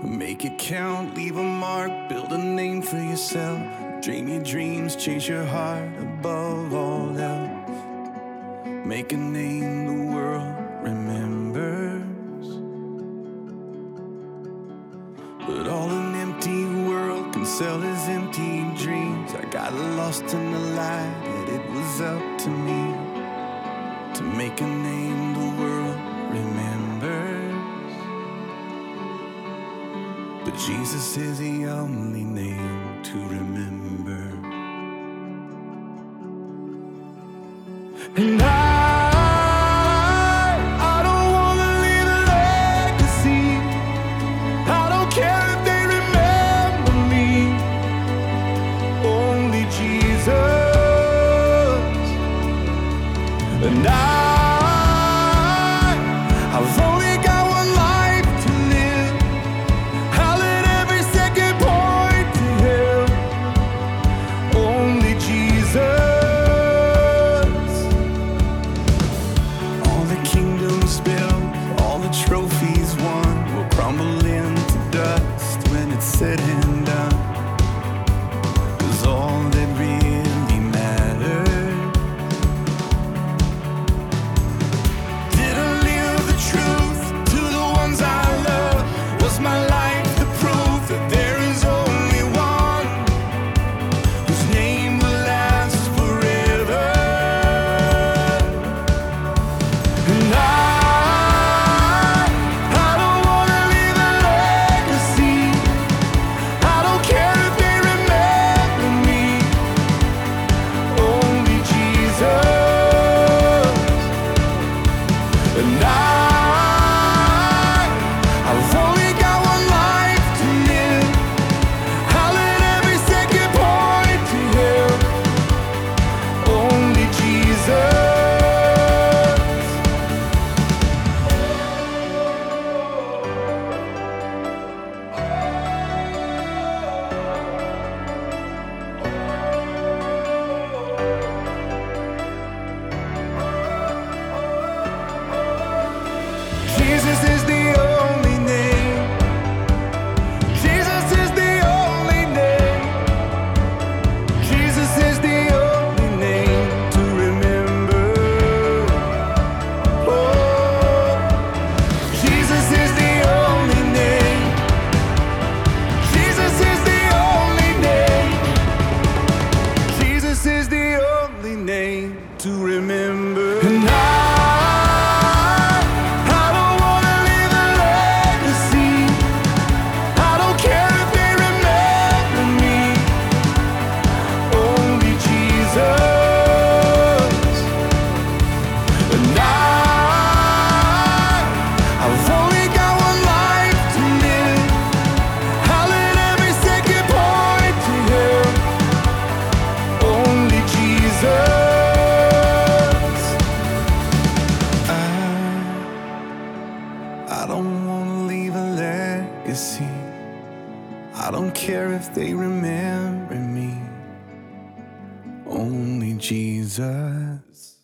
Make it count, leave a mark, build a name for yourself. Dream your dreams, chase your heart above all else. Make a name the world remembers. But all an empty world can sell is empty dreams. I got lost in the light, and it was up to me to make a name the world remembers. But Jesus is the only name to remember. And I don't wanna leave a legacy. I don't care if they remember me. Only Jesus. And I've only got one life to live. I'll let every second point to Him. Only Jesus. All the kingdoms built, all the trophies won, will crumble into dust when it's said and done. 'Cause all that really mattered, did I live the truth to the ones I love? Was my life the proof that there is only one whose name will last forever? And I don't wanna leave a legacy. I don't care if they remember me. Only Jesus. And I've only got one life to live. I'll let every second point to Him. Only Jesus. Jesus is the only name. Jesus is the only name. Jesus is the only name to remember. Oh, Jesus is the only name. Jesus is the only name. Jesus is the only name to remember. And I don't wanna leave a legacy. I don't care if they remember me. Only Jesus. And I've only got one life to live. I'll let every second point to Him. Only Jesus. I don't wanna leave a legacy. I don't care if they remember me. Only Jesus.